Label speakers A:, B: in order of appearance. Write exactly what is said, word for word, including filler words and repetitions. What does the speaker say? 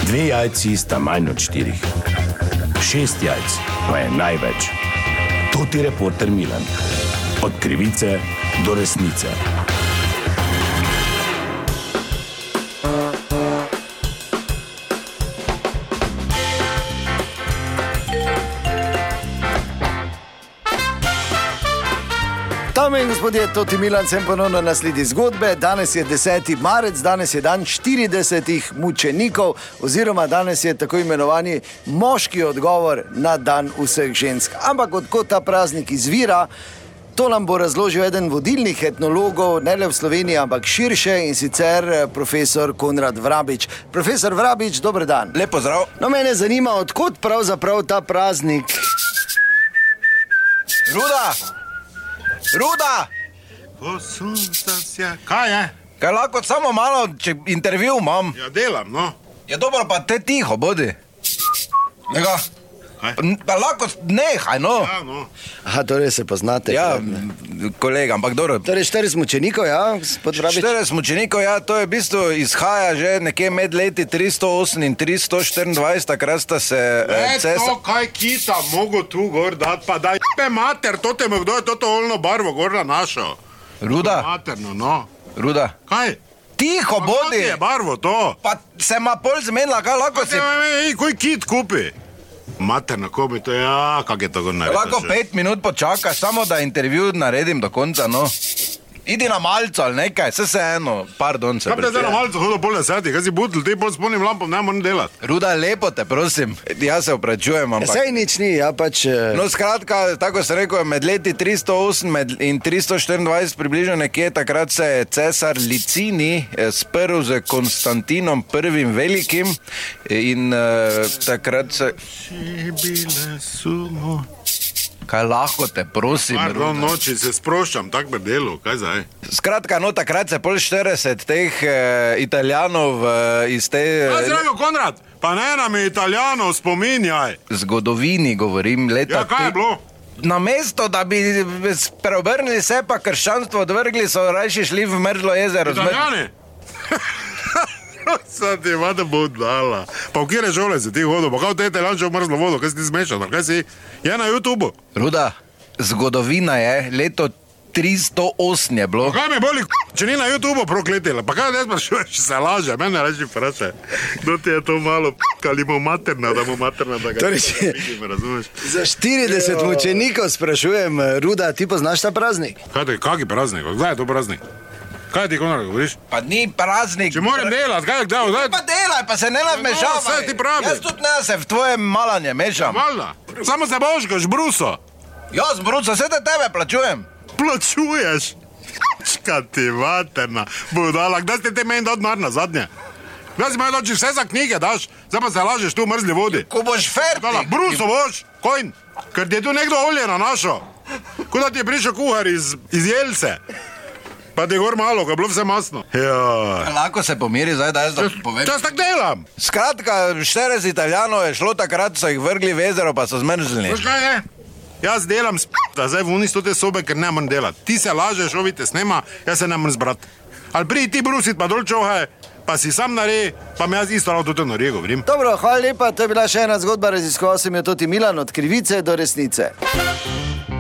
A: Dve jajci sta manj od štirih. Šest jajc pa je največ. To ti reporter Milan. Od krivice do resnice.
B: Dame in gospodje, Toti Milan sem ponovno na sledi zgodbe. Danes je deseti marec, danes je dan štiridesetih mučenikov oziroma danes je tako imenovani moški odgovor na dan vseh žensk. Ampak odkot ta praznik izvira, to nam bo razložil eden vodilnih etnologov, ne le v Sloveniji, ampak širše, in sicer profesor Konrad Vrabič. Profesor Vrabič, dober dan.
C: Lep pozdrav.
B: No, mene zanima, odkot pravzaprav ta praznik.
C: Ruda! Ruda!
D: Kaj je?
C: Kaj lahko samo malo, če intervju imam?
D: Ja, delam, no.
C: Ja, dobro, pa te tiho, bodi. Nega?
D: Kaj?
C: Pa lahko nehaj, no.
D: Ja, no.
B: Aha, torej se poznate.
C: Ja,
B: ne?
C: kolega, ampak dobro.
B: Torej štiri mučenikov, ja, gospod Vrabič?
C: Štiri mučenikov, ja, to je v bistvu izhaja že nekje med leti tristo osem in tristo štiriindvajset, takrat sta se
D: Ne,
C: eh, cesa...
D: to, kaj kita mogo tu gor dat, pa daj pe mater, to te me kdo je toto olno barvo gor našel.
C: Ruda,
D: Materno, no.
C: Ruda.
D: Kaj?
C: Tiho,
D: Pa
C: bodi.
D: kaj je barvo to?
C: Pa se ma pol zmenila, kaj lahko si...
D: Ej, koji kit kupi? Materno, ko bi to, ja, kak je to gor naredil?
C: Lahko pet minut počakaš, samo da intervju naredim do konca, no. Idi na malco ali nekaj, vse se eno, pardon se
D: Kaj bi te zdaj na
C: precej.
D: malco hodil pol desetih, kaj si butl, ti pol s polnim lampom ne moram delati.
C: Ruda, lepo te, prosim. Jaz se opravičujem, ampak...
B: Sej nič ni, ja pač... eh,
C: No, skratka, tako se rekel, med leti tristo osem med- in tristo štiriindvajset približno nekje, takrat se je cesar Licini eh, sprl z Konstantinom prvim velikim in uh, takrat se...
D: Bile sumo.
C: Kaj lahko te, prosim,
D: Pardon,
C: Ruda.
D: noči se sproščam, tak bi delo, kaj zdaj?
C: Skratka, no, takrat se pol štirideset teh eh, Italijanov eh, iz te
D: Kaj si
C: eh,
D: rekel, Konrad? Pa ne nam je Italijanov spominjaj.
C: zgodovini govorim, leta...
D: Ja, kaj je
C: te-
D: bilo?
C: Namesto, da bi preobrnili se pa krščanstvo odvrgli, so rajši šli v mrzlo jezero. Zme-
D: Italijani? Sad ti vada budala. Pa v kjere šole si ti hodil? Pa kao te Italijanče v mrzlo vodo, kaj si ti zmešal? Kaj si? Je na YouTubeu.
C: Ruda, zgodovina je, leto tristo osem je bilo.
D: Kaj me boli, če ni na YouTubeu prokletila? Pa kaj ne sprašuješ, če se laže? Mene reči vprašaj. Kdo ti je to malo ali mu materna, da mu materna, da ga
B: Torej, če-
D: vidim, razumeš?
B: Za štirideset mučenikov sprašujem, Ruda, ti poznaš ta praznik?
D: Kaj to je, kaki praznik? Kdaj je to praznik? Kaj ti, Konrad, govoriš?
C: Pa ni praznik.
D: Če moram delati, kaj je kdaj? Kdaj?
C: Pa delaj, pa se ne nadmešavaj.
D: saj ti pravim.
C: Jaz tudi ne se v tvojem malanje mešam.
D: Valjda. Samo se božkaš, bruso.
C: Jaz, bruco, vse te tebe plačujem.
D: Plačuješ. Čka ti materna. Budala, kdaj ste te meni dati denar na zadnje? Kdaj si meni dati vse za knjige daš? Zdaj pa se lažeš tu v mrzli vodi.
C: Ko boš
D: Dala,
C: fertik.
D: bruso boš, kojn. Ker ti je tu nekdo olje na našo. Kuda ti je prišel kuhar iz, iz Jelce. Pa ti je gor malo, ko je bilo vse masno. Ja.
C: Lahko se pomiri zdaj, da jaz to povem.
D: Čas tak delam.
C: Skratka, štirideset Italijanov je šlo takrat, so jih vrgli v jezero, pa so zmrznili.
D: Veš kaj je? Jaz delam s p***a, zdaj v unisto te sobe, ker ne morem delati. Ti se lažeš, ovi te snema, jaz se ne morem zbrati. Ali pridi ti brusit, pa dol čohaj, pa si sam naredi, pa me jaz isto rado to naredi, govorim.
B: Dobro, hvala lepa, to je bila še ena zgodba, raziskoval sem jo Toti Milan, od krivice do resnice.